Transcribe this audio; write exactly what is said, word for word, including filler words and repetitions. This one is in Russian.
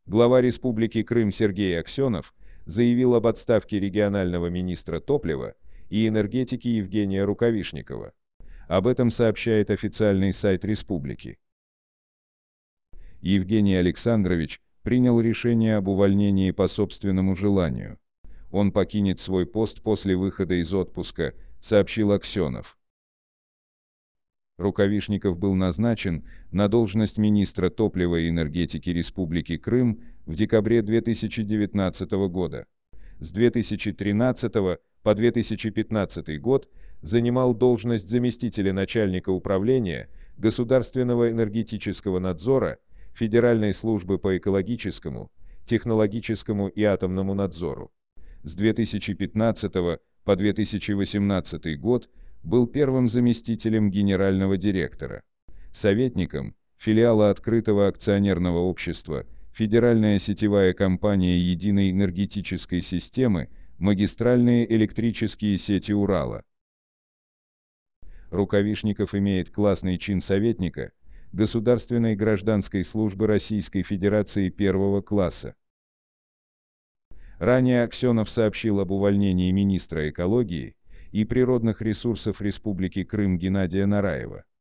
Глава Республики Крым Сергей Аксенов заявил об отставке регионального министра топлива и энергетики Евгения Рукавишникова. Об этом сообщает официальный сайт республики. Евгений Александрович принял решение об увольнении по собственному желанию. Он покинет свой пост после выхода из отпуска, сообщил Аксенов. Рукавишников был назначен на должность министра топлива и энергетики Республики Крым в декабре две тысячи девятнадцатого года. С две тысячи тринадцатого по две тысячи пятнадцатый год занимал должность заместителя начальника управления Государственного энергетического надзора Федеральной службы по экологическому, технологическому и атомному надзору. С две тысячи пятнадцатого по две тысячи восемнадцатый год был первым заместителем генерального директора, советником филиала открытого акционерного общества Федеральная сетевая компания единой энергетической системы «Магистральные электрические сети Урала». Рукавишников имеет классный чин советника Государственной гражданской службы Российской Федерации первого класса. Ранее Аксенов сообщил об увольнении министра экологии и природных ресурсов Республики Крым Геннадия Нараева.